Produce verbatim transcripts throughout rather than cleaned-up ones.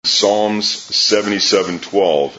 Psalms seventy-seven twelve.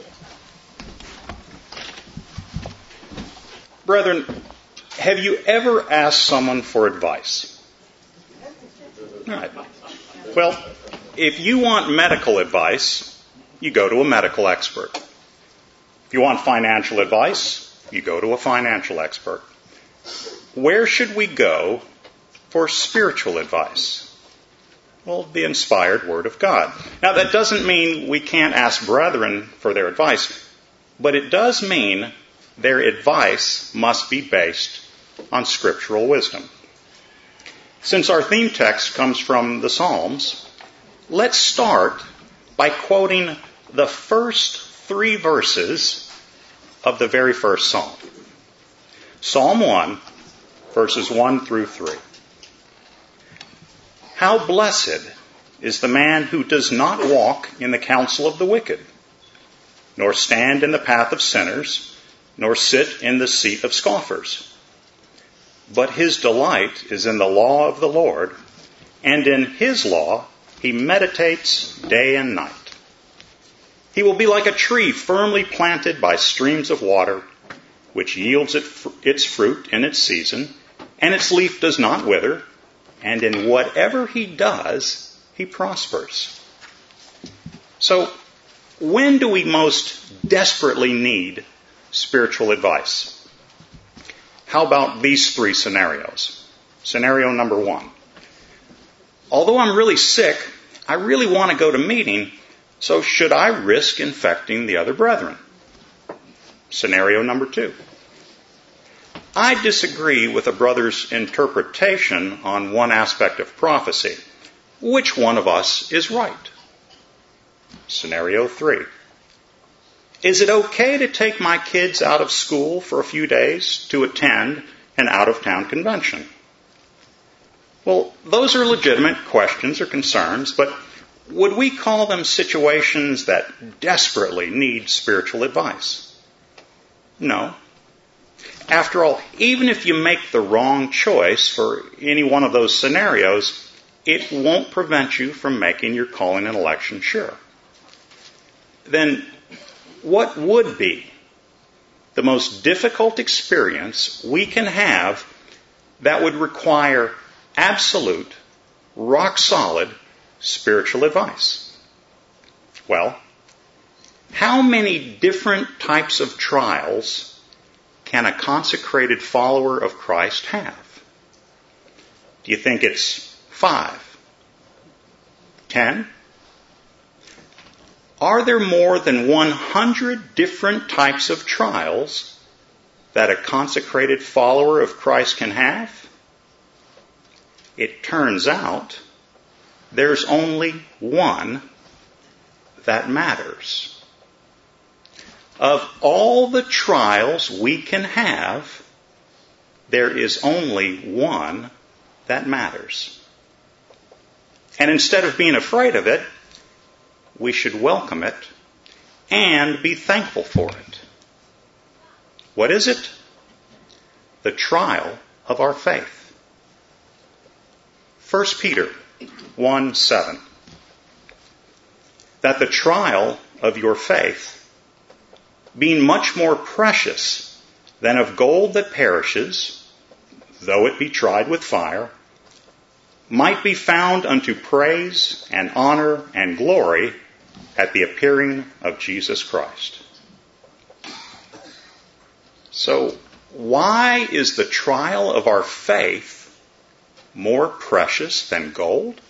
Brethren, have you ever asked someone for advice? All right. Well, if you want medical advice, you go to a medical expert. If you want financial advice, you go to a financial expert. Where should we go for spiritual advice? Well, the inspired Word of God. Now, that doesn't mean we can't ask brethren for their advice, but it does mean their advice must be based on scriptural wisdom. Since our theme text comes from the Psalms, let's start by quoting the first three verses of the very first psalm. Psalm one, verses one through three. How blessed is the man who does not walk in the counsel of the wicked, nor stand in the path of sinners, nor sit in the seat of scoffers. But his delight is in the law of the Lord, and in his law he meditates day and night. He will be like a tree firmly planted by streams of water, which yields its fruit in its season, and its leaf does not wither, and in whatever he does, he prospers. So, when do we most desperately need spiritual advice? How about these three scenarios? Scenario number one. Although I'm really sick, I really want to go to meeting, so should I risk infecting the other brethren? Scenario number two. I disagree with a brother's interpretation on one aspect of prophecy. Which one of us is right? Scenario three. Is it okay to take my kids out of school for a few days to attend an out-of-town convention? Well, those are legitimate questions or concerns, but would we call them situations that desperately need spiritual advice? No. After all, even if you make the wrong choice for any one of those scenarios, it won't prevent you from making your calling and election sure. Then, what would be the most difficult experience we can have that would require absolute, rock-solid spiritual advice? Well, how many different types of trials can a consecrated follower of Christ have? Do you think it's five? Ten? Are there more than one hundred different types of trials that a consecrated follower of Christ can have? It turns out there's only one that matters. Of all the trials we can have, there is only one that matters. And instead of being afraid of it, we should welcome it and be thankful for it. What is it? The trial of our faith. First Peter one seven. That the trial of your faith, being much more precious than of gold that perishes, though it be tried with fire, might be found unto praise and honor and glory at the appearing of Jesus Christ. So, why is the trial of our faith more precious than gold?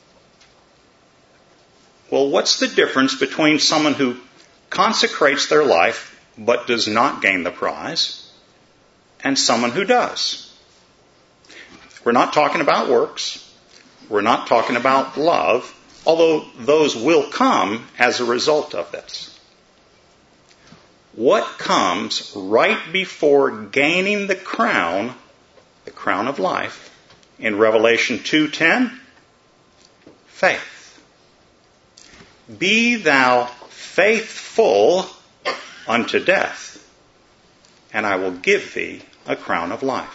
Well, what's the difference between someone who consecrates their life but does not gain the prize, and someone who does? We're not talking about works. We're not talking about love, although those will come as a result of this. What comes right before gaining the crown, the crown of life, in Revelation two ten? Faith. Be thou faithful unto death, and I will give thee a crown of life.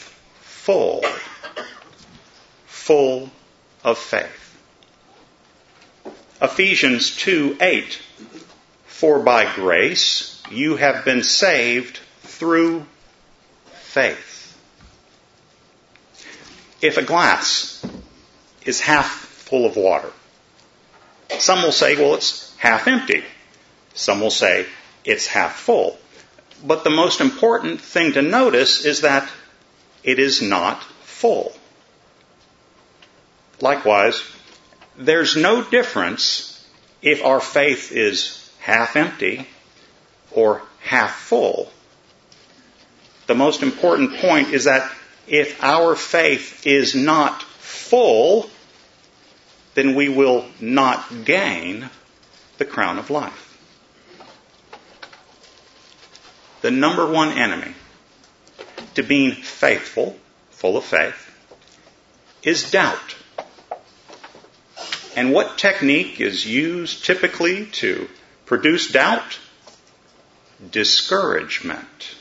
Faithful. Full of faith. Ephesians two eight. For by grace you have been saved through faith. If a glass is half full of water, some will say, well, it's half empty. Some will say it's half full. But the most important thing to notice is that it is not full. Likewise, there's no difference if our faith is half empty or half full. The most important point is that if our faith is not full, then we will not gain the crown of life. The number one enemy to being faithful, full of faith, is doubt. And what technique is used typically to produce doubt? Discouragement.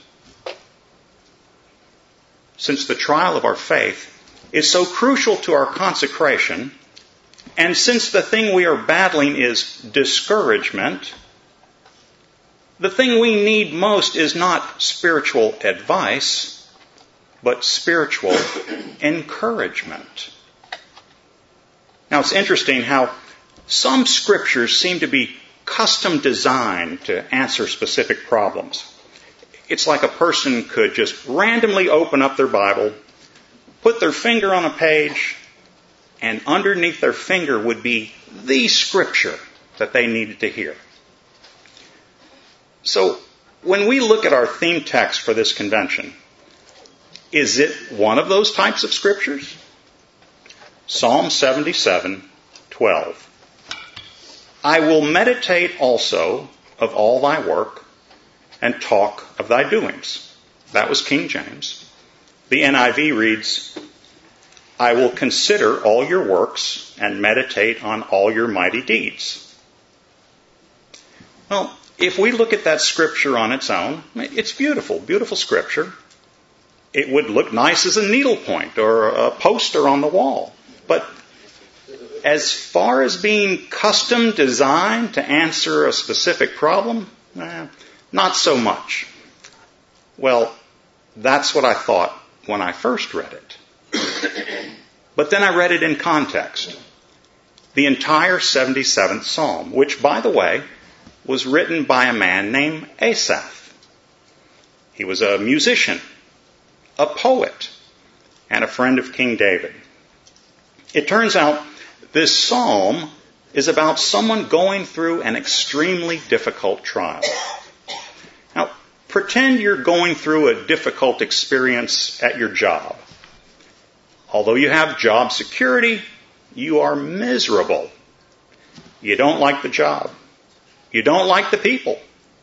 Since the trial of our faith is so crucial to our consecration, and since the thing we are battling is discouragement, the thing we need most is not spiritual advice, but spiritual encouragement. Now, it's interesting how some scriptures seem to be custom designed to answer specific problems. It's like a person could just randomly open up their Bible, put their finger on a page, and underneath their finger would be the scripture that they needed to hear. So, when we look at our theme text for this convention, is it one of those types of scriptures? Psalm seventy-seven twelve. I will meditate also of all thy work and talk of thy doings. That was King James. The N I V reads, I will consider all your works and meditate on all your mighty deeds. Well, if we look at that scripture on its own, it's beautiful, beautiful scripture. It would look nice as a needlepoint or a poster on the wall. But as far as being custom designed to answer a specific problem, eh, not so much. Well, that's what I thought when I first read it. But then I read it in context. The entire seventy-seventh Psalm, which, by the way, was written by a man named Asaph. He was a musician, a poet, and a friend of King David. It turns out this psalm is about someone going through an extremely difficult trial. Now, pretend you're going through a difficult experience at your job. Although you have job security, you are miserable. You don't like the job. You don't like the people.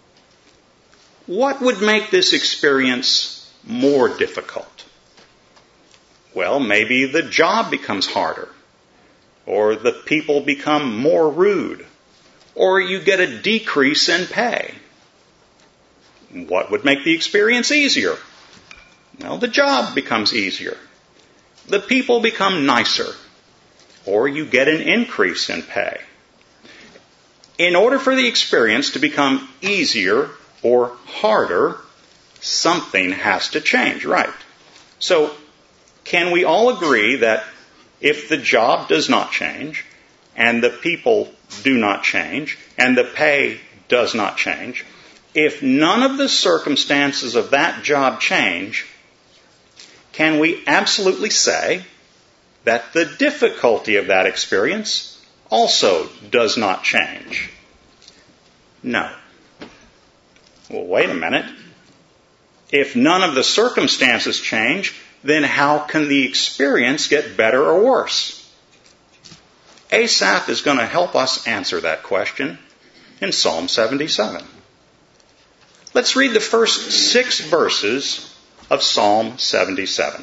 What would make this experience more difficult? Well, maybe the job becomes harder, or the people become more rude, or you get a decrease in pay. What would make the experience easier? Well, the job becomes easier. The people become nicer, or you get an increase in pay. In order for the experience to become easier or harder, something has to change, right? So, can we all agree that if the job does not change, and the people do not change, and the pay does not change, if none of the circumstances of that job change, can we absolutely say that the difficulty of that experience also does not change? No. Well, wait a minute. If none of the circumstances change, then how can the experience get better or worse? Asaph is going to help us answer that question in Psalm seventy-seven. Let's read the first six verses of Psalm seventy-seven.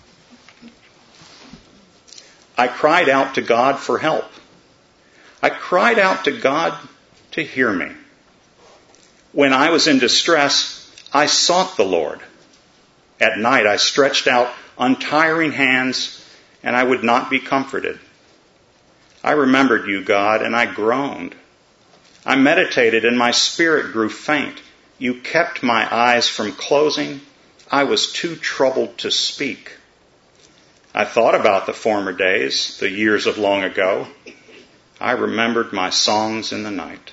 I cried out to God for help. I cried out to God to hear me. When I was in distress, I sought the Lord. At night I stretched out untiring hands, and I would not be comforted. I remembered you, God, and I groaned. I meditated and my spirit grew faint. You kept my eyes from closing. I was too troubled to speak. I thought about the former days, the years of long ago. I remembered my songs in the night.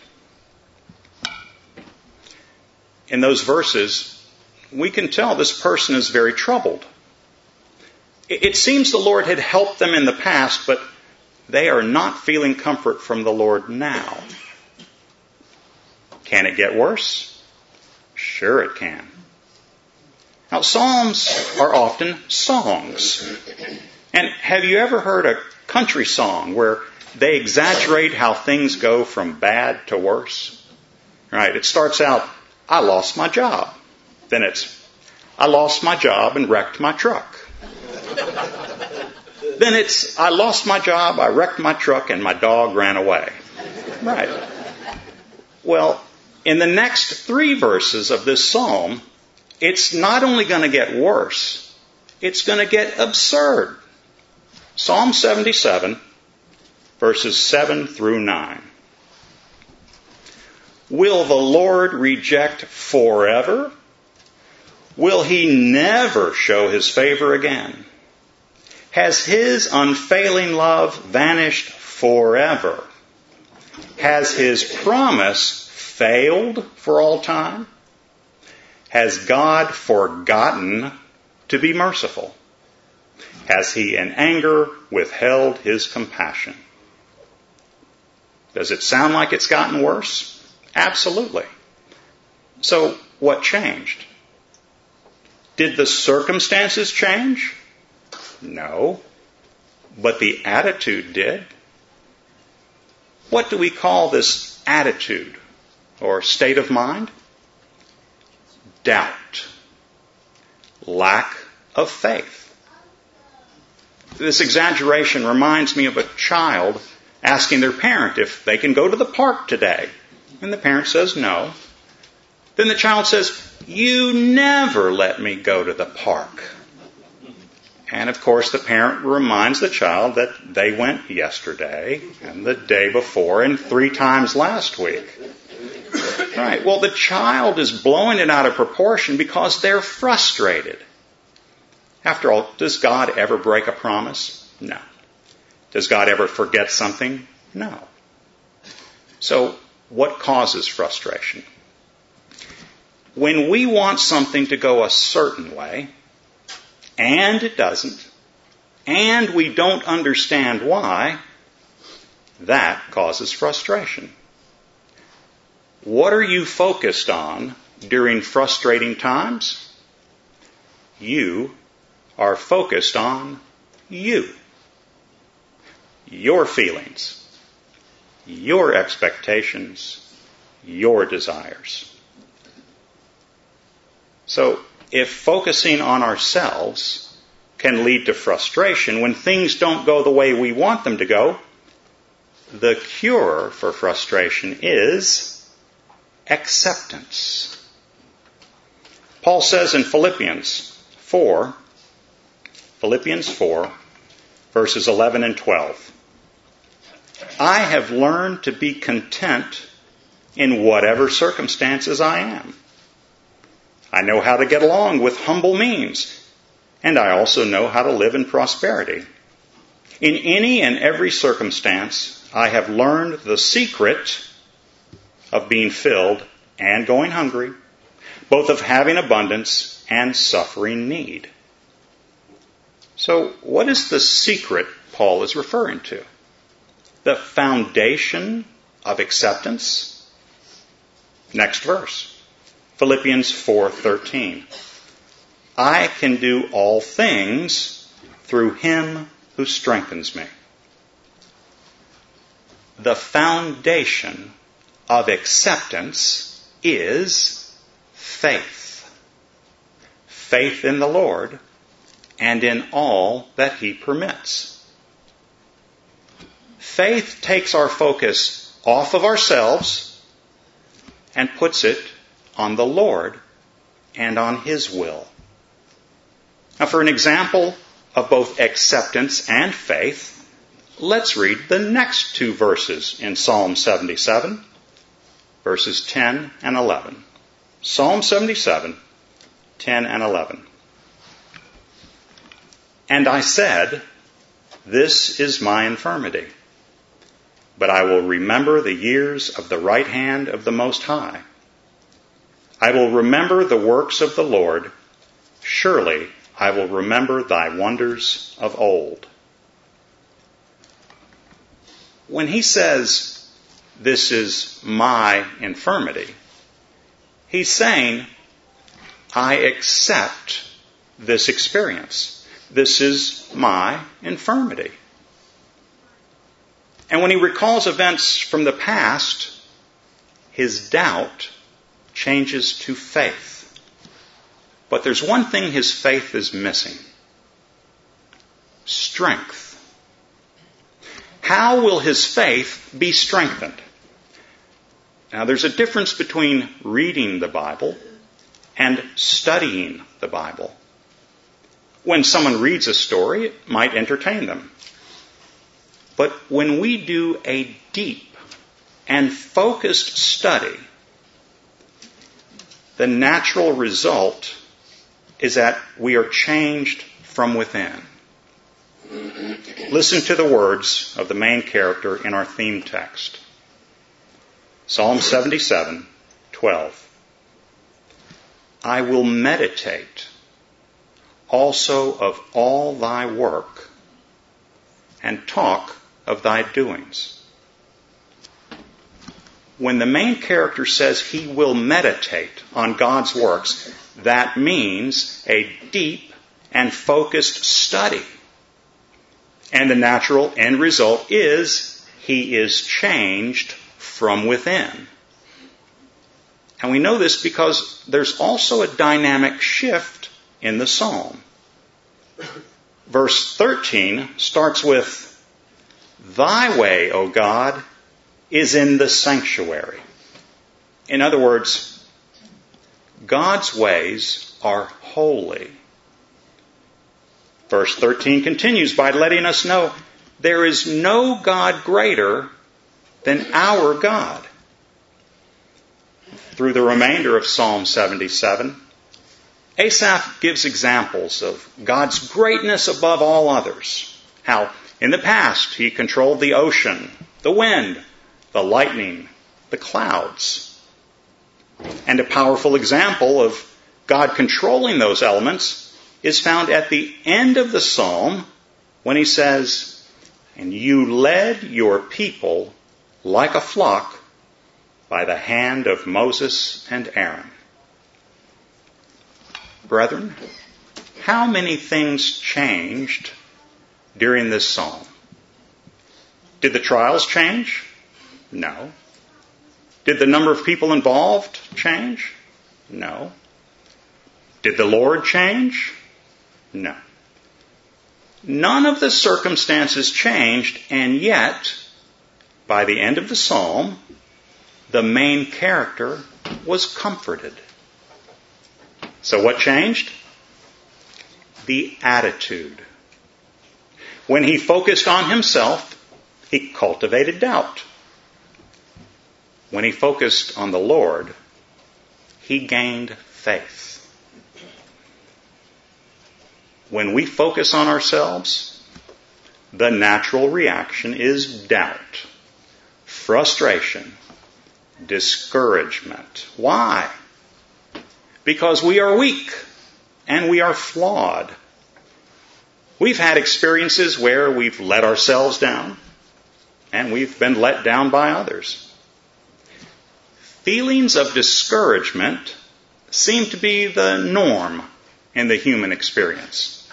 In those verses, we can tell this person is very troubled. It seems the Lord had helped them in the past, but they are not feeling comfort from the Lord now. Can it get worse? Sure it can. Now, psalms are often songs. And have you ever heard a country song where they exaggerate how things go from bad to worse? Right? It starts out, I lost my job. Then it's, I lost my job and wrecked my truck. Then it's, I lost my job, I wrecked my truck, and my dog ran away. Right. Well, in the next three verses of this psalm, it's not only going to get worse, it's going to get absurd. Psalm seventy-seven, verses seven through nine. Will the Lord reject forever? Will he never show his favor again? Has his unfailing love vanished forever? Has his promise failed for all time? Has God forgotten to be merciful? Has he in anger withheld his compassion? Does it sound like it's gotten worse? Absolutely. So what changed? Did the circumstances change? No. But the attitude did. What do we call this attitude or state of mind? Doubt. Lack of faith. This exaggeration reminds me of a child asking their parent if they can go to the park today. And the parent says no. Then the child says, you never let me go to the park. And of course the parent reminds the child that they went yesterday and the day before and three times last week. Right. Well, the child is blowing it out of proportion because they're frustrated. After all, does God ever break a promise? No. Does God ever forget something? No. So, what causes frustration? When we want something to go a certain way, and it doesn't, and we don't understand why, that causes frustration. What are you focused on during frustrating times? You are focused on you. Your feelings, your expectations, your desires. So, if focusing on ourselves can lead to frustration when things don't go the way we want them to go, the cure for frustration is acceptance. Paul says in Philippians four, Philippians four, verses eleven and twelve, I have learned to be content in whatever circumstances I am. I know how to get along with humble means, and I also know how to live in prosperity. In any and every circumstance, I have learned the secret of being filled and going hungry, both of having abundance and suffering need. So, what is the secret Paul is referring to? The foundation of acceptance? Next verse. Philippians four thirteen. I can do all things through him who strengthens me. The foundation of acceptance is faith. Faith in the Lord and in all that he permits. Faith takes our focus off of ourselves and puts it on the Lord and on his will. Now, for an example of both acceptance and faith, let's read the next two verses in Psalm seventy-seven, verses ten and eleven. Psalm seventy-seven, ten and eleven. And I said, this is my infirmity, but I will remember the years of the right hand of the Most High. I will remember the works of the Lord. Surely I will remember thy wonders of old. When he says, this is my infirmity, he's saying, I accept this experience. This is my infirmity. And when he recalls events from the past, his doubt changes to faith. But there's one thing his faith is missing. Strength. How will his faith be strengthened? Now, there's a difference between reading the Bible and studying the Bible. When someone reads a story, it might entertain them. But when we do a deep and focused study, the natural result is that we are changed from within. Listen to the words of the main character in our theme text. Psalm seventy-seven, twelve. I will meditate also of all thy work, and talk of thy doings. When the main character says he will meditate on God's works, that means a deep and focused study. And the natural end result is he is changed from within. And we know this because there's also a dynamic shift in the psalm. Verse thirteen starts with, thy way, O God, is in the sanctuary. In other words, God's ways are holy. Verse thirteen continues by letting us know there is no God greater than our God. Through the remainder of Psalm seventy-seven, Asaph gives examples of God's greatness above all others. How in the past he controlled the ocean, the wind, the lightning, the clouds. And a powerful example of God controlling those elements is found at the end of the psalm when he says, and you led your people like a flock by the hand of Moses and Aaron. Brethren, how many things changed during this psalm? Did the trials change? No. Did the number of people involved change? No. Did the Lord change? No. None of the circumstances changed, and yet, by the end of the psalm, the main character was comforted. So what changed? The attitude. When he focused on himself, he cultivated doubt. When he focused on the Lord, he gained faith. When we focus on ourselves, the natural reaction is doubt, frustration, discouragement. Why? Because we are weak and we are flawed. We've had experiences where we've let ourselves down and we've been let down by others. Feelings of discouragement seem to be the norm in the human experience.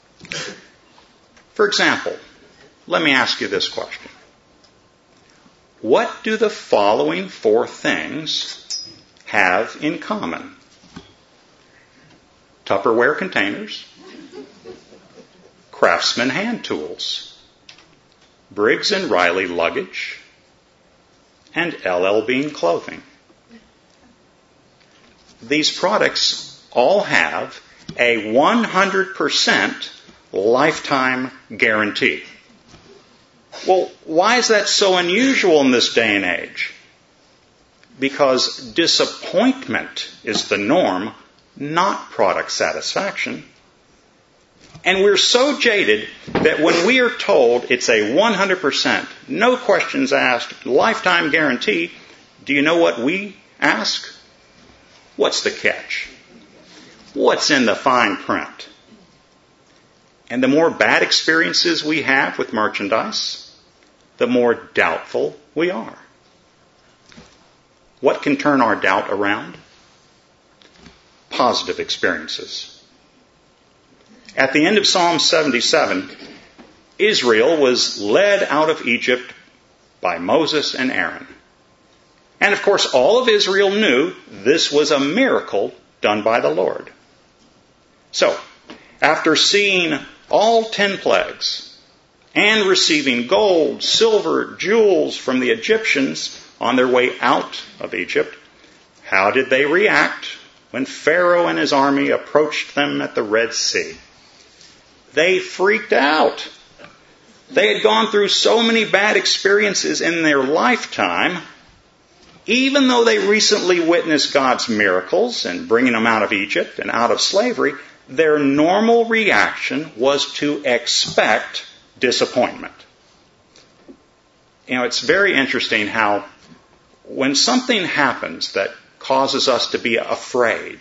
For example, let me ask you this question. What do the following four things have in common? Tupperware containers, Craftsman hand tools, Briggs and Riley luggage, and L L Bean clothing. These products all have a one hundred percent lifetime guarantee. Well, why is that so unusual in this day and age? Because disappointment is the norm, not product satisfaction. And we're so jaded that when we are told it's a one hundred percent, no questions asked, lifetime guarantee, do you know what we ask? What's the catch? What's in the fine print? And the more bad experiences we have with merchandise, the more doubtful we are. What can turn our doubt around? Positive experiences. At the end of Psalm seventy-seven, Israel was led out of Egypt by Moses and Aaron. And of course, all of Israel knew this was a miracle done by the Lord. So, after seeing all ten plagues and receiving gold, silver, jewels from the Egyptians on their way out of Egypt, how did they react when Pharaoh and his army approached them at the Red Sea? They freaked out. They had gone through so many bad experiences in their lifetime, even though they recently witnessed God's miracles in bringing them out of Egypt and out of slavery, their normal reaction was to expect disappointment. You know, it's very interesting how when something happens that causes us to be afraid,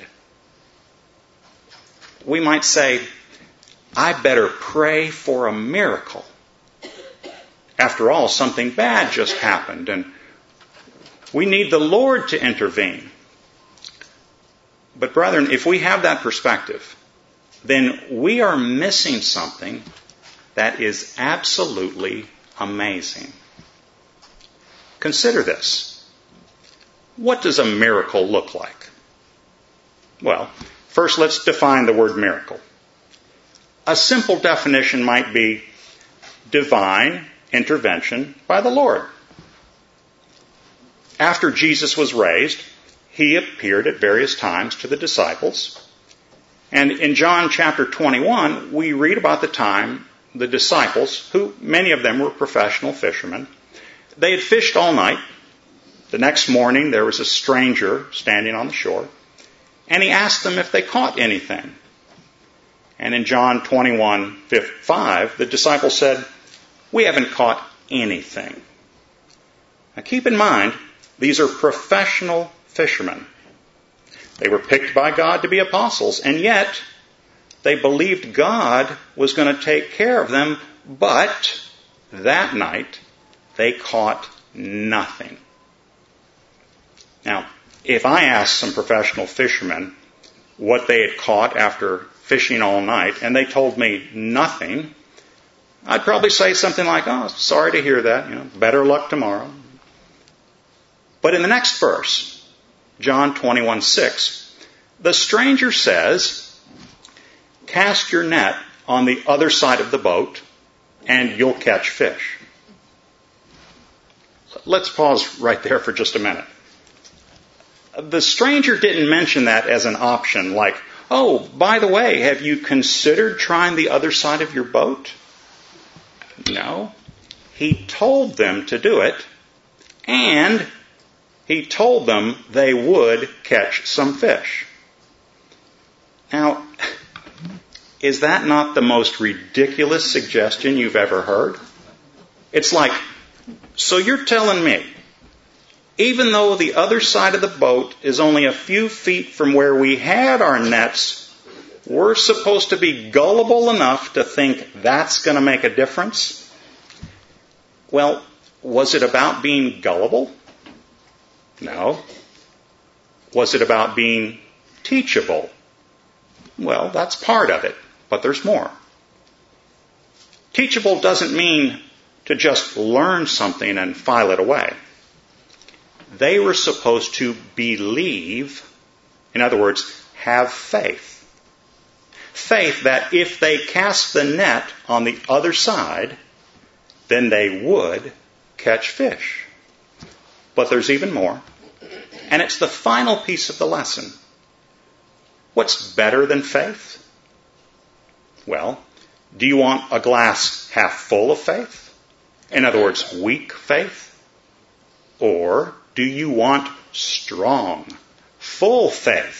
we might say, I better pray for a miracle. After all, something bad just happened, and we need the Lord to intervene. But brethren, if we have that perspective, then we are missing something that is absolutely amazing. Consider this. What does a miracle look like? Well, first let's define the word miracle. A simple definition might be divine intervention by the Lord. After Jesus was raised, he appeared at various times to the disciples. And in John chapter twenty-one, we read about the time the disciples, who many of them were professional fishermen, they had fished all night. The next morning, there was a stranger standing on the shore, and he asked them if they caught anything. And in John twenty-one, five, the disciples said, we haven't caught anything. Now keep in mind, these are professional fishermen. They were picked by God to be apostles, and yet they believed God was going to take care of them, but that night they caught nothing. Now, if I asked some professional fishermen what they had caught after fishing all night, and they told me nothing, I'd probably say something like, oh, sorry to hear that, you know, better luck tomorrow. But in the next verse, John twenty-one, six, the stranger says, cast your net on the other side of the boat, and you'll catch fish. Let's pause right there for just a minute. The stranger didn't mention that as an option, like, oh, by the way, have you considered trying the other side of your boat? No. He told them to do it, and he told them they would catch some fish. Now, is that not the most ridiculous suggestion you've ever heard? It's like, so you're telling me, even though the other side of the boat is only a few feet from where we had our nets, we're supposed to be gullible enough to think that's going to make a difference? Well, was it about being gullible? No. Was it about being teachable? Well, that's part of it, but there's more. Teachable doesn't mean to just learn something and file it away. They were supposed to believe, in other words, have faith. Faith that if they cast the net on the other side, then they would catch fish. But there's even more. And it's the final piece of the lesson. What's better than faith? Well, do you want a glass half full of faith? In other words, weak faith? Or do you want strong, full faith?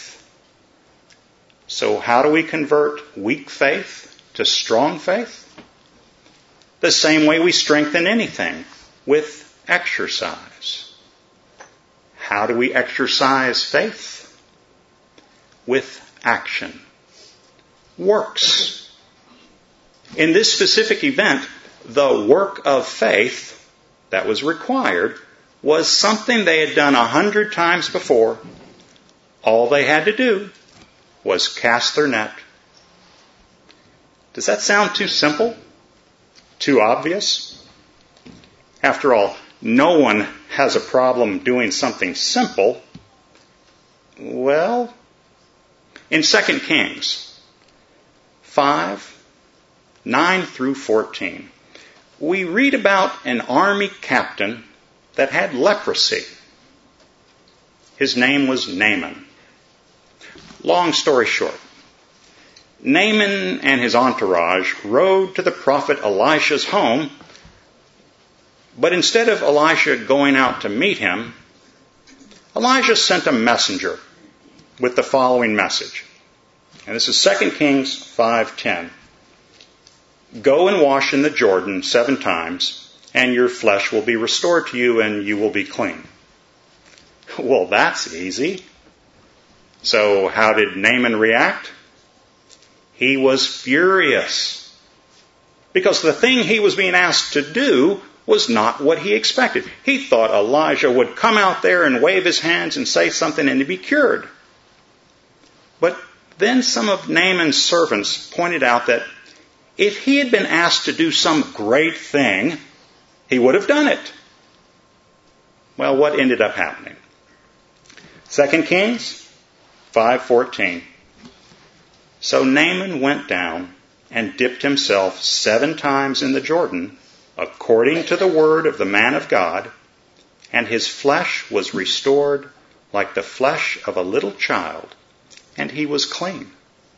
So how do we convert weak faith to strong faith? The same way we strengthen anything, with exercise. How do we exercise faith? With action. Works. In this specific event, the work of faith that was required was something they had done a hundred times before. All they had to do was cast their net. Does that sound too simple? Too obvious? After all, no one has a problem doing something simple. Well, in Second Kings five, nine through fourteen, we read about an army captain that had leprosy. His name was Naaman. Long story short, Naaman and his entourage rode to the prophet Elisha's home, but instead of Elisha going out to meet him, Elijah sent a messenger with the following message. And this is Second Kings five ten. Go and wash in the Jordan seven times, and your flesh will be restored to you, and you will be clean. Well, that's easy. So how did Naaman react? He was furious. Because the thing he was being asked to do was not what he expected. He thought Elijah would come out there and wave his hands and say something and he'd be cured. But then some of Naaman's servants pointed out that if he had been asked to do some great thing, he would have done it. Well, what ended up happening? Second Kings five fourteen. So Naaman went down and dipped himself seven times in the Jordan, according to the word of the man of God, and his flesh was restored like the flesh of a little child, and he was clean.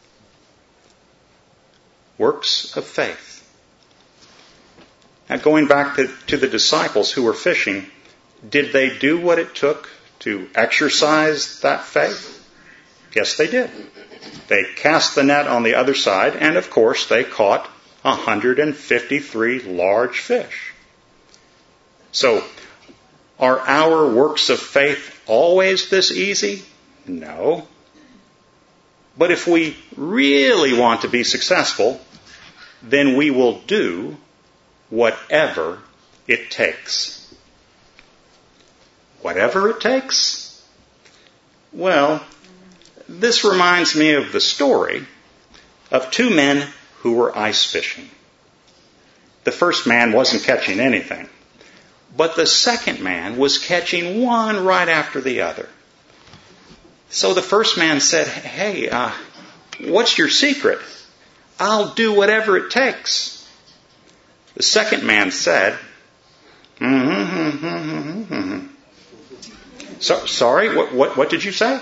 Works of faith. Now, going back to, to the disciples who were fishing, did they do what it took to exercise that faith? Yes, they did. They cast the net on the other side, and of course they caught one hundred fifty-three large fish. So, are our works of faith always this easy? No. But if we really want to be successful, then we will do whatever it takes. Whatever it takes? Well, this reminds me of the story of two men who were ice fishing. The first man wasn't catching anything, but the second man was catching one right after the other. So the first man said, hey, uh, what's your secret? I'll do whatever it takes. The second man said, mm-hmm, mm-hmm, mm-hmm. So, sorry, what, what, what did you say?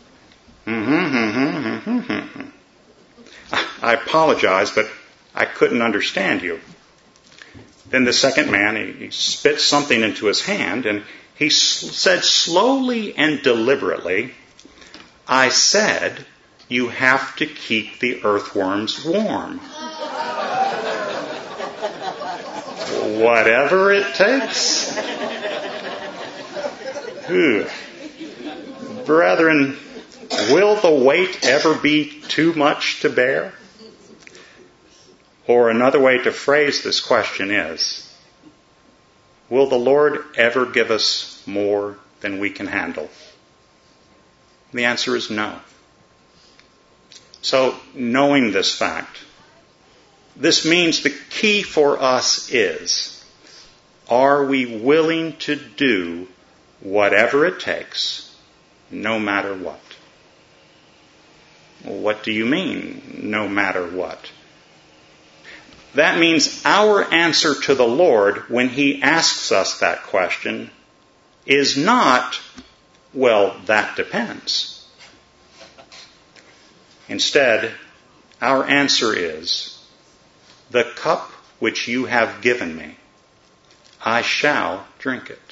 Mm-hmm, mm-hmm, mm-hmm. I apologize, but I couldn't understand you. Then the second man, he, he spit something into his hand, and he s- said slowly and deliberately, I said, you have to keep the earthworms warm. Whatever it takes. Whew. Brethren, will the weight ever be too much to bear? Or another way to phrase this question is, will the Lord ever give us more than we can handle? The answer is no. So, knowing this fact, this means the key for us is, are we willing to do whatever it takes, no matter what? Well, what do you mean, no matter what? That means our answer to the Lord when He asks us that question is not, well, that depends. Instead, our answer is, the cup which you have given me, I shall drink it.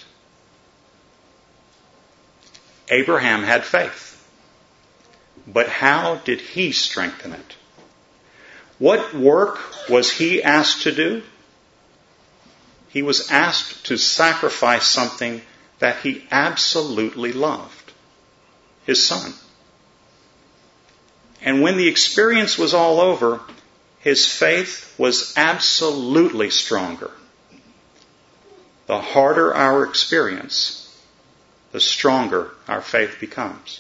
Abraham had faith. But how did he strengthen it? What work was he asked to do? He was asked to sacrifice something that he absolutely loved, his son. And when the experience was all over, his faith was absolutely stronger. The harder our experience, the stronger our faith becomes.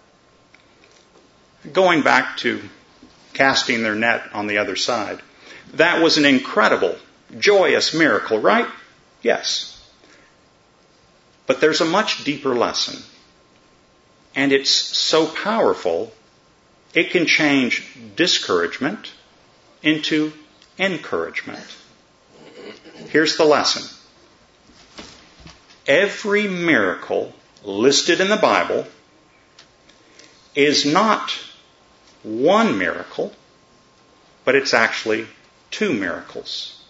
Going back to casting their net on the other side, that was an incredible, joyous miracle, right? Yes. But there's a much deeper lesson. And it's so powerful, it can change discouragement into encouragement. Here's the lesson. Every miracle listed in the Bible is not one miracle, but it's actually two miracles.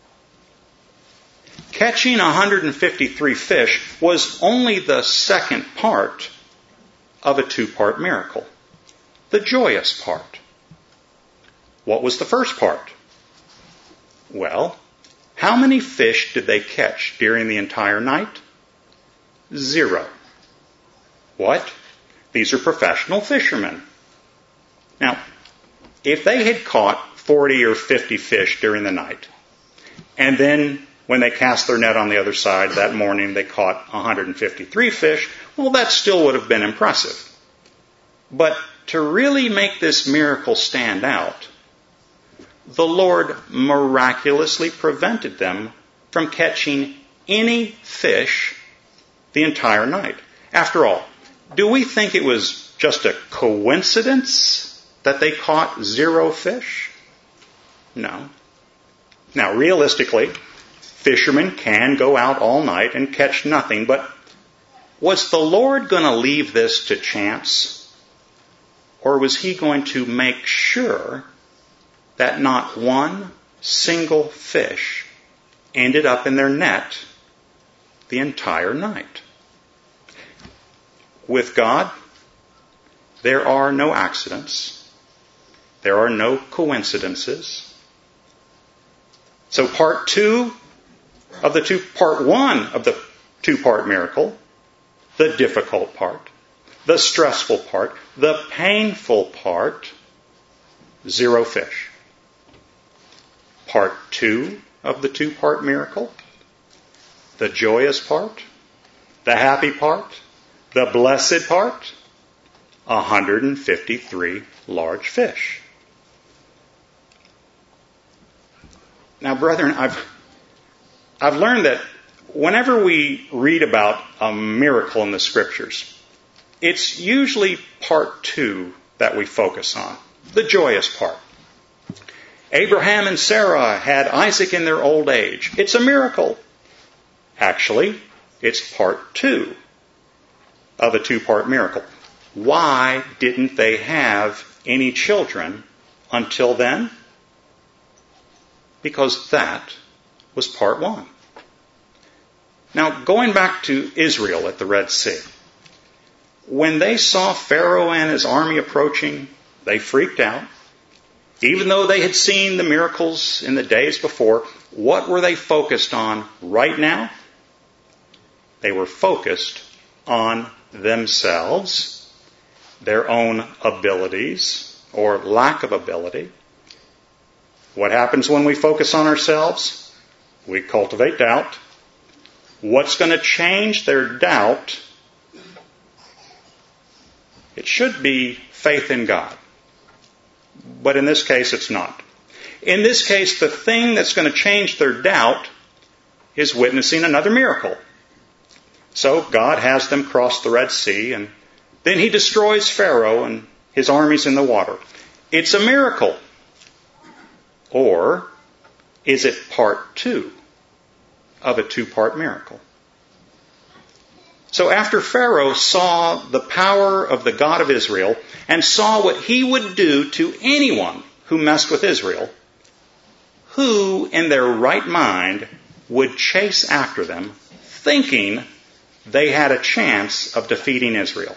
Catching one hundred fifty-three fish was only the second part of a two-part miracle, the joyous part. What was the first part? Well, how many fish did they catch during the entire night? Zero. What? These are professional fishermen. Now, if they had caught forty or fifty fish during the night, and then when they cast their net on the other side that morning they caught one hundred fifty-three fish, well, that still would have been impressive. But to really make this miracle stand out, the Lord miraculously prevented them from catching any fish the entire night. After all, do we think it was just a coincidence that they caught zero fish? No. Now, realistically, fishermen can go out all night and catch nothing, but was the Lord going to leave this to chance? Or was he going to make sure that not one single fish ended up in their net the entire night? With God, there are no accidents. There are no coincidences. So part two of the two, part one of the two-part miracle, the difficult part, the stressful part, the painful part, zero fish. Part two of the two-part miracle, the joyous part, the happy part, the blessed part, one hundred fifty-three large fish. Now, brethren, I've I've learned that whenever we read about a miracle in the Scriptures, it's usually part two that we focus on, the joyous part. Abraham and Sarah had Isaac in their old age. It's a miracle. Actually, it's part two of a two-part miracle. Why didn't they have any children until then? Because that was part one. Now, going back to Israel at the Red Sea, when they saw Pharaoh and his army approaching, they freaked out. Even though they had seen the miracles in the days before, what were they focused on right now? They were focused on themselves, their own abilities or lack of ability. What happens when we focus on ourselves? We cultivate doubt. What's going to change their doubt? It should be faith in God. But in this case, it's not. In this case, the thing that's going to change their doubt is witnessing another miracle. So God has them cross the Red Sea, and then he destroys Pharaoh and his armies in the water. It's a miracle. Or is it part two of a two-part miracle? So after Pharaoh saw the power of the God of Israel and saw what he would do to anyone who messed with Israel, who in their right mind would chase after them, thinking they had a chance of defeating Israel.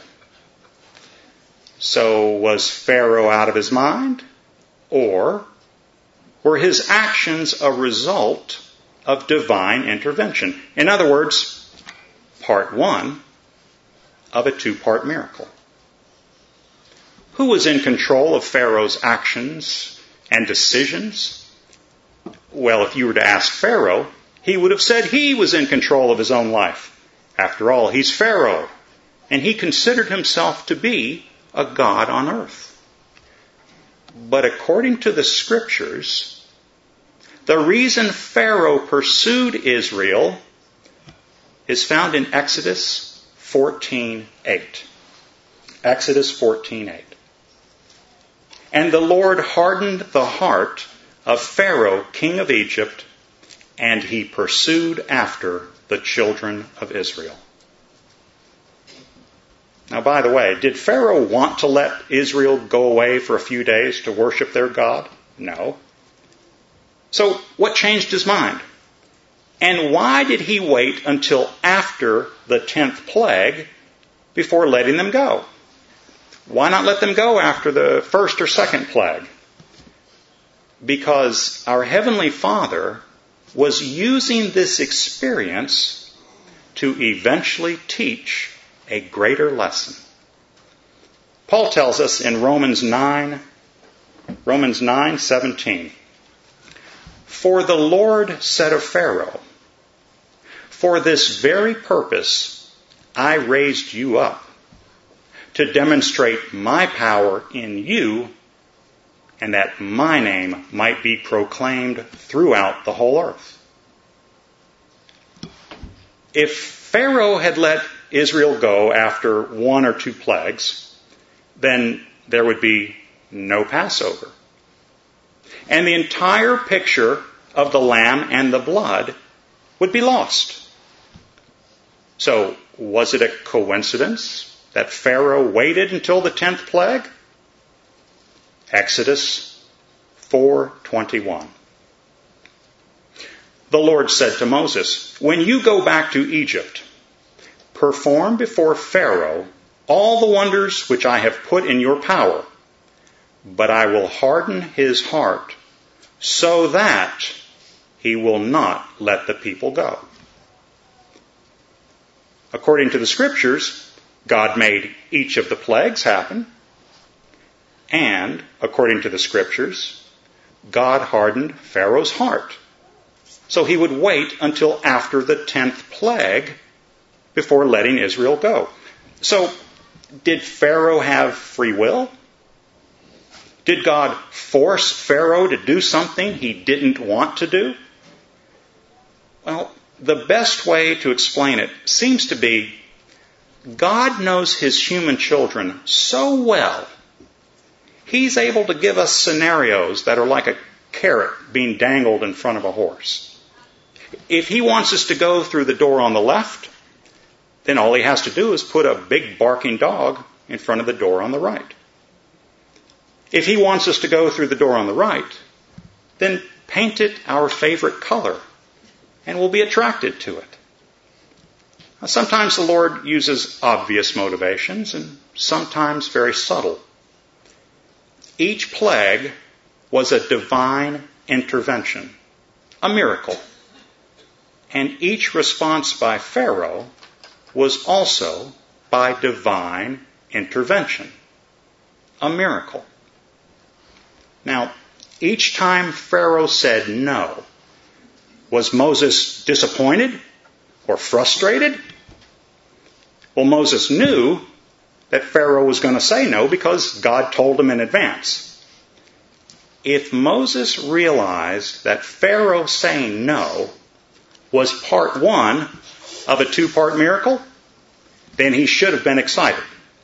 So was Pharaoh out of his mind? Or were his actions a result of divine intervention? In other words, part one of a two-part miracle. Who was in control of Pharaoh's actions and decisions? Well, if you were to ask Pharaoh, he would have said he was in control of his own life. After all, he's Pharaoh, and he considered himself to be a god on earth. But according to the scriptures, the reason Pharaoh pursued Israel is found in Exodus fourteen eight. Exodus fourteen eight. And the Lord hardened the heart of Pharaoh, king of Egypt, and he pursued after the children of Israel. Now, by the way, did Pharaoh want to let Israel go away for a few days to worship their God? No. So, what changed his mind? And why did he wait until after the tenth plague before letting them go? Why not let them go after the first or second plague? Because our Heavenly Father was using this experience to eventually teach a greater lesson. Paul tells us in Romans nine, Romans nine seventeen, "For the Lord said of Pharaoh, for this very purpose I raised you up, to demonstrate my power in you, and that my name might be proclaimed throughout the whole earth." If Pharaoh had let Israel go after one or two plagues, then there would be no Passover. And the entire picture of the lamb and the blood would be lost. So, was it a coincidence that Pharaoh waited until the tenth plague? Exodus four twenty-one. The Lord said to Moses, "When you go back to Egypt, perform before Pharaoh all the wonders which I have put in your power, but I will harden his heart so that he will not let the people go." According to the scriptures, God made each of the plagues happen, and according to the scriptures, God hardened Pharaoh's heart, so he would wait until after the tenth plague before letting Israel go. So, did Pharaoh have free will? Did God force Pharaoh to do something he didn't want to do? Well, the best way to explain it seems to be God knows his human children so well, he's able to give us scenarios that are like a carrot being dangled in front of a horse. If he wants us to go through the door on the left, then all he has to do is put a big barking dog in front of the door on the right. If he wants us to go through the door on the right, then paint it our favorite color, and we'll be attracted to it. Now, sometimes the Lord uses obvious motivations, and sometimes very subtle. Each plague was a divine intervention, a miracle. And each response by Pharaoh was also by divine intervention, a miracle. Now, each time Pharaoh said no, was Moses disappointed or frustrated? Well, Moses knew that Pharaoh was going to say no because God told him in advance. If Moses realized that Pharaoh saying no was part one of a two-part miracle, then he should have been excited.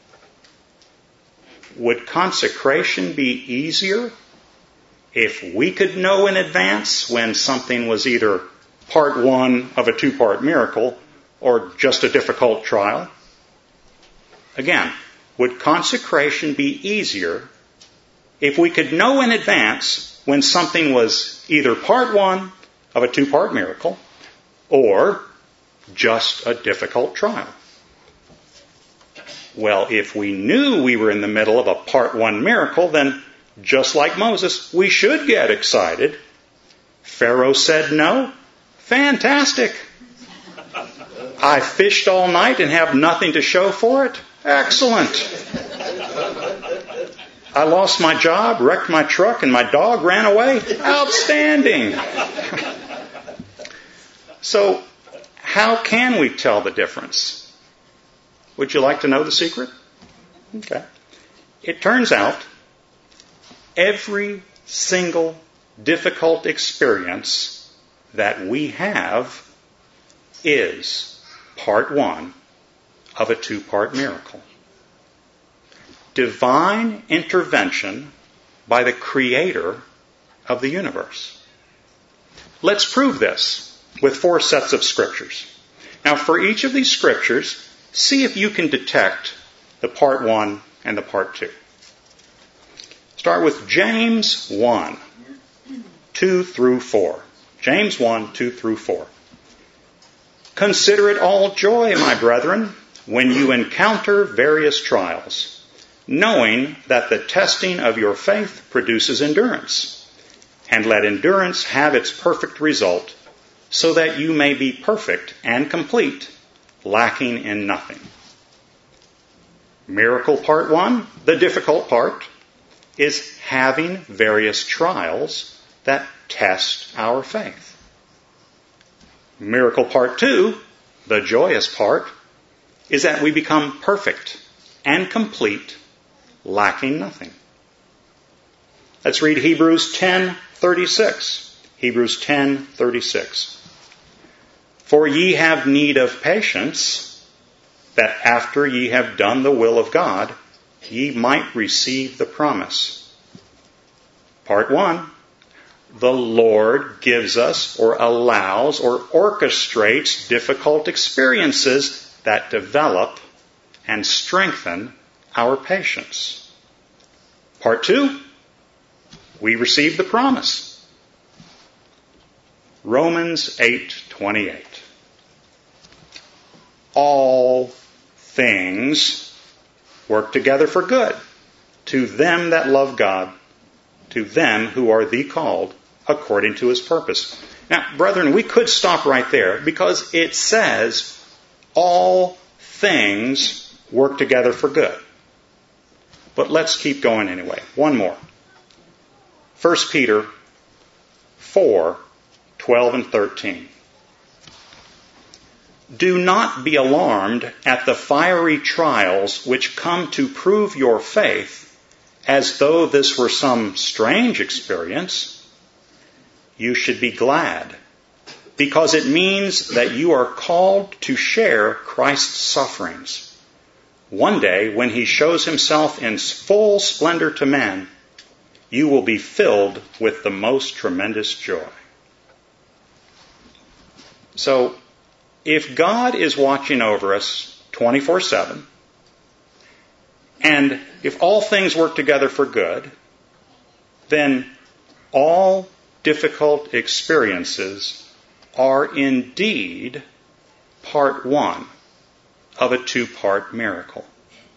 Would consecration be easier if we could know in advance when something was either part one of a two-part miracle or just a difficult trial? Again, would consecration be easier if we could know in advance when something was either part one of a two-part miracle or just a difficult trial? Well, if we knew we were in the middle of a part one miracle, then just like Moses, we should get excited. Pharaoh said no. Fantastic. I fished all night and have nothing to show for it. Excellent. I lost my job, wrecked my truck, and my dog ran away. Outstanding. So, how can we tell the difference? Would you like to know the secret? Okay. It turns out every single difficult experience that we have is part one of a two-part miracle. Divine intervention by the Creator of the universe. Let's prove this with four sets of scriptures. Now, for each of these scriptures, see if you can detect the part one and the part two. Start with James one, two through four. James one, two through four. Consider it all joy, my brethren, when you encounter various trials, knowing that the testing of your faith produces endurance. And let endurance have its perfect result, so that you may be perfect and complete, lacking in nothing. Miracle part one, the difficult part, is having various trials that test our faith. Miracle part two, the joyous part, is that we become perfect and complete, lacking nothing. Let's read Hebrews ten thirty-six. Hebrews ten thirty-six. For ye have need of patience, that after ye have done the will of God, ye might receive the promise. Part one. The Lord gives us or allows or orchestrates difficult experiences that develop and strengthen our patience. Part two, we receive the promise. Romans eight twenty-eight. All things work together for good to them that love God, to them who are the called according to his purpose. Now, brethren, we could stop right there because it says all things work together for good. But let's keep going anyway. One more. First Peter four, twelve and thirteen. Do not be alarmed at the fiery trials which come to prove your faith, as though this were some strange experience. You should be glad, because it means that you are called to share Christ's sufferings. One day, when he shows himself in full splendor to men, you will be filled with the most tremendous joy. So, if God is watching over us twenty-four seven, and if all things work together for good, then all difficult experiences are indeed part one of a two-part miracle.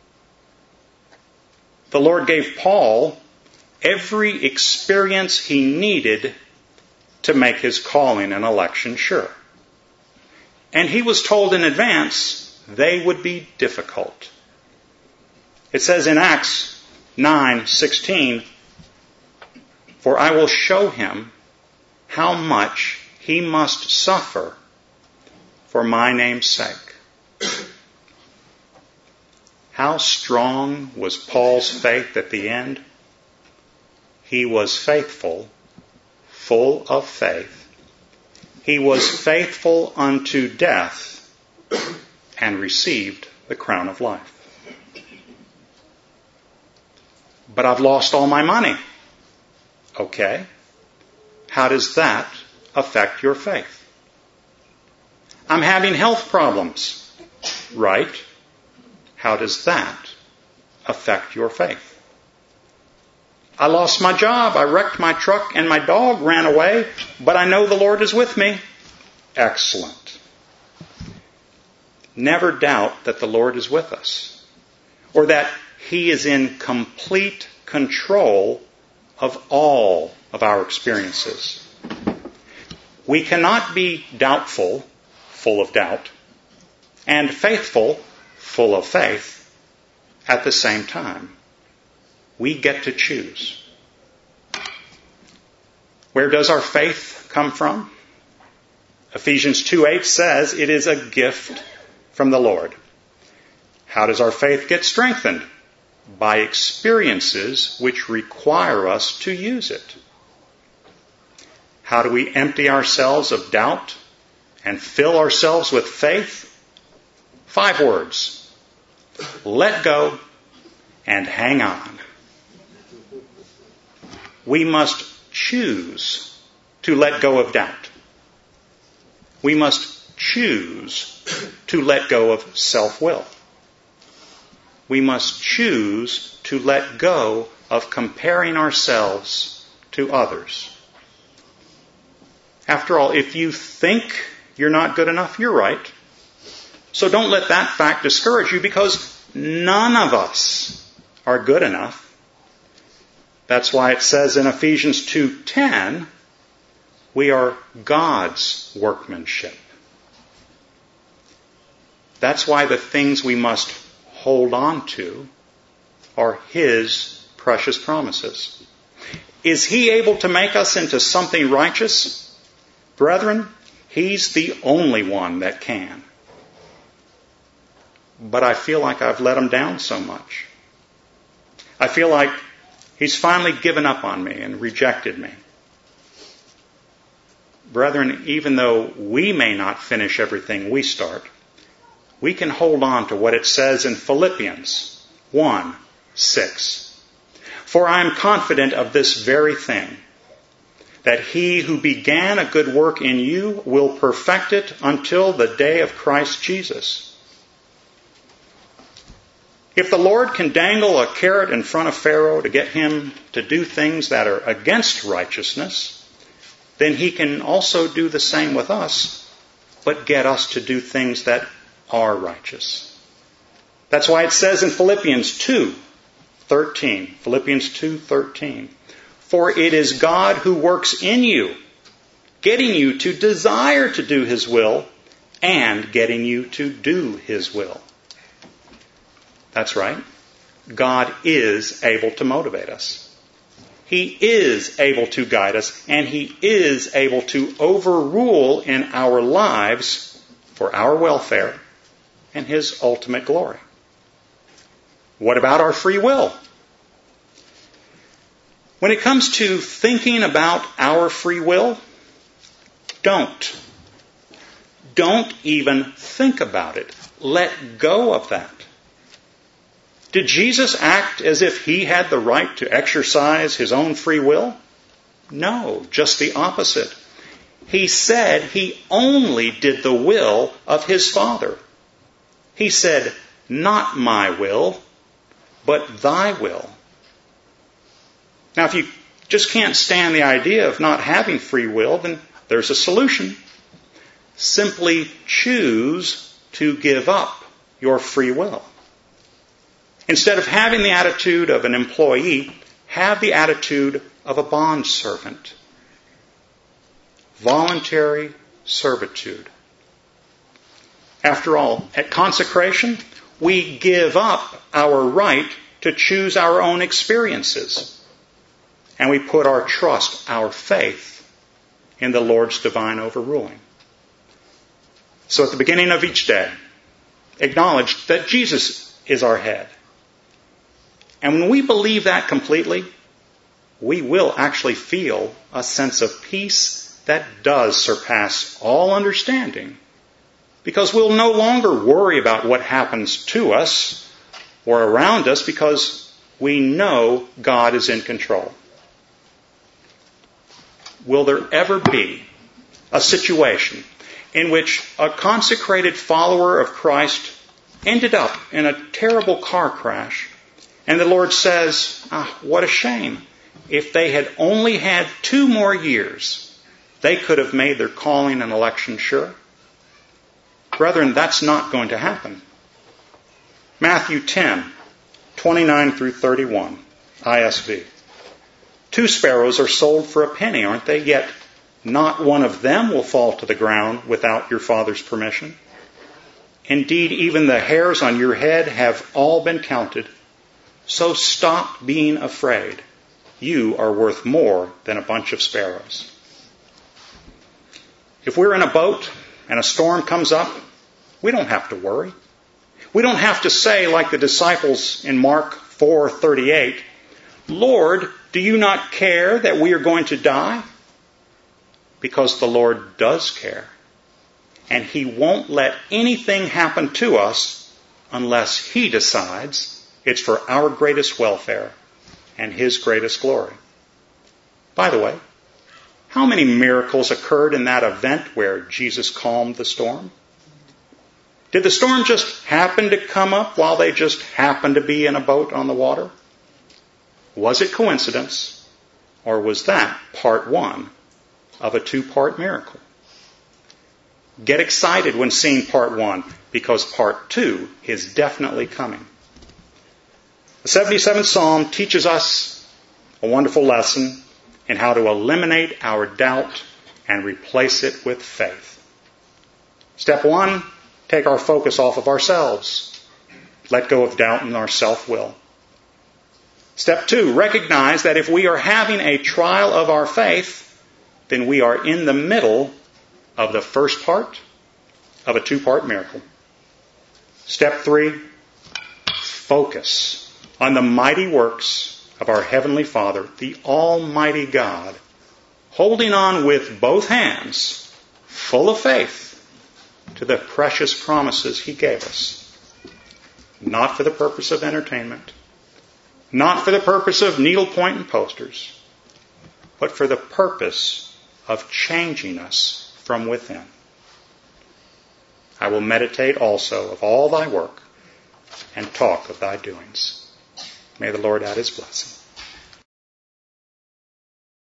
The Lord gave Paul every experience he needed to make his calling and election sure. And he was told in advance they would be difficult. It says in Acts nine sixteen, for I will show him how much he must suffer for my name's sake. How strong was Paul's faith at the end? He was faithful, full of faith. He was faithful unto death and received the crown of life. But I've lost all my money. Okay. How does that affect your faith? I'm having health problems. Right. How does that affect your faith? I lost my job. I wrecked my truck and my dog ran away, but I know the Lord is with me. excellent. Never doubt that the Lord is with us, or that He is in complete control of all of our experiences. We cannot be doubtful, full of doubt, and faithful, full of faith, at the same time. We get to choose. Where does our faith come from? Ephesians two eight says it is a gift from the Lord. How does our faith get strengthened? By experiences which require us to use it. How do we empty ourselves of doubt and fill ourselves with faith? Five words. Let go and hang on. We must choose to let go of doubt. We must choose to let go of self-will. We must choose to let go of comparing ourselves to others. After all, if you think you're not good enough, you're right. So don't let that fact discourage you, because none of us are good enough. That's why it says in Ephesians two ten, we are God's workmanship. That's why the things we must hold on to are His precious promises. Is He able to make us into something righteous? Brethren, He's the only one that can. But I feel like I've let Him down so much. I feel like He's finally given up on me and rejected me. Brethren, even though we may not finish everything we start, we can hold on to what it says in Philippians one six. For I am confident of this very thing, that He who began a good work in you will perfect it until the day of Christ Jesus. If the Lord can dangle a carrot in front of Pharaoh to get him to do things that are against righteousness, then He can also do the same with us, but get us to do things that are righteous. That's why it says in Philippians two thirteen, Philippians two thirteen, for it is God who works in you, getting you to desire to do His will and getting you to do His will. That's right. God is able to motivate us. He is able to guide us, and He is able to overrule in our lives for our welfare and His ultimate glory. What about our free will? When it comes to thinking about our free will, don't. Don't even think about it. Let go of that. Did Jesus act as if He had the right to exercise His own free will? No, just the opposite. He said He only did the will of His Father. He said, not my will, but Thy will. Now, if you just can't stand the idea of not having free will, then there's a solution. Simply choose to give up your free will. Instead of having the attitude of an employee, have the attitude of a bondservant. Voluntary servitude. After all, at consecration, we give up our right to choose our own experiences. And we put our trust, our faith, in the Lord's divine overruling. So at the beginning of each day, acknowledge that Jesus is our head. And when we believe that completely, we will actually feel a sense of peace that does surpass all understanding, because we'll no longer worry about what happens to us or around us, because we know God is in control. Will there ever be a situation in which a consecrated follower of Christ ended up in a terrible car crash, and the Lord says, ah, what a shame. If they had only had two more years, they could have made their calling and election sure. Brethren, that's not going to happen. Matthew ten, twenty-nine through thirty-one, I S V. Two sparrows are sold for a penny, aren't they? Yet not one of them will fall to the ground without your Father's permission. Indeed, even the hairs on your head have all been counted. So stop being afraid. You are worth more than a bunch of sparrows. If we're in a boat and a storm comes up, we don't have to worry. We don't have to say, like the disciples in Mark four thirty-eight, Lord, do you not care that we are going to die? Because the Lord does care. And He won't let anything happen to us unless He decides it's for our greatest welfare and His greatest glory. By the way, how many miracles occurred in that event where Jesus calmed the storm? Did the storm just happen to come up while they just happened to be in a boat on the water? Was it coincidence, or was that part one of a two-part miracle? Get excited when seeing part one, because part two is definitely coming. The seventy-seventh Psalm teaches us a wonderful lesson in how to eliminate our doubt and replace it with faith. Step one, take our focus off of ourselves. Let go of doubt and our self-will. Step two, recognize that if we are having a trial of our faith, then we are in the middle of the first part of a two-part miracle. Step three, focus on the mighty works of our Heavenly Father, the Almighty God, holding on with both hands, full of faith, to the precious promises He gave us. Not for the purpose of entertainment, not for the purpose of needlepoint and posters, but for the purpose of changing us from within. I will meditate also of all thy work and talk of thy doings. May the Lord add His blessing.